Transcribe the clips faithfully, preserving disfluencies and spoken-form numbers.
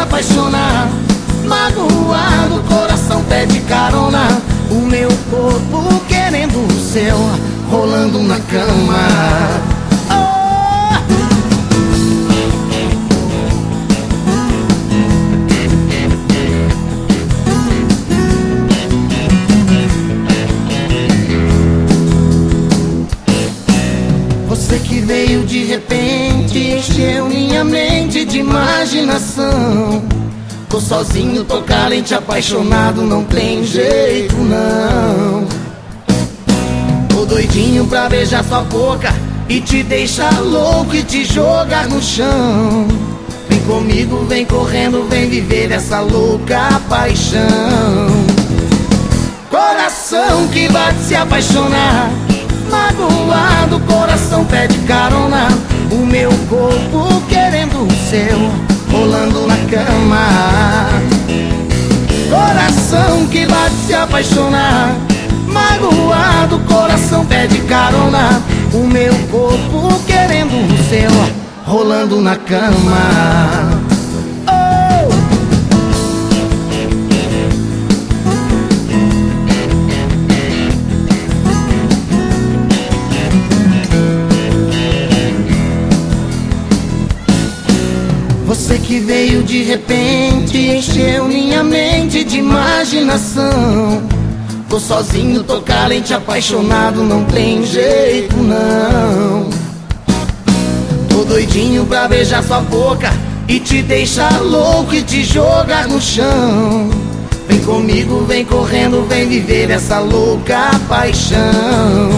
apaixonar. Magoado, o coração pede carona. O meu corpo querendo o céu, rolando na cama. Você que veio de repente, encheu minha mente de imaginação. Tô sozinho, tô carente, apaixonado, não tem jeito não. Tô doidinho pra beijar sua boca e te deixar louco e te jogar no chão. Vem comigo, vem correndo, vem viver essa louca paixão. Coração que bate se apaixonar. Magoado, o coração pede carona. O meu corpo querendo o céu, rolando na cama. Coração que bate se apaixonar. Magoado, o coração pede carona. O meu corpo querendo o céu, rolando na cama. Você que veio de repente, encheu minha mente de imaginação. Tô sozinho, tô carente, apaixonado, não tem jeito não. Tô doidinho pra beijar sua boca e te deixar louco e te jogar no chão. Vem comigo, vem correndo, vem viver essa louca paixão.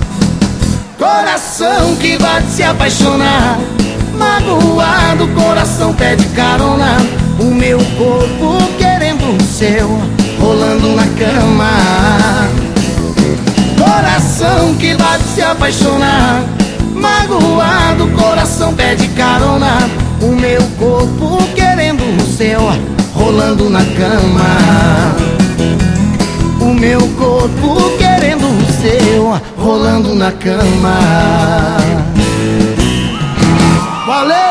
Coração que bate se apaixonar. Magoado, o coração pede carona. O meu corpo querendo o céu, rolando na cama. Coração que bate se apaixonar. Magoado, o coração pede carona. O meu corpo querendo o céu, rolando na cama. O meu corpo querendo o céu, rolando na cama. Valeu!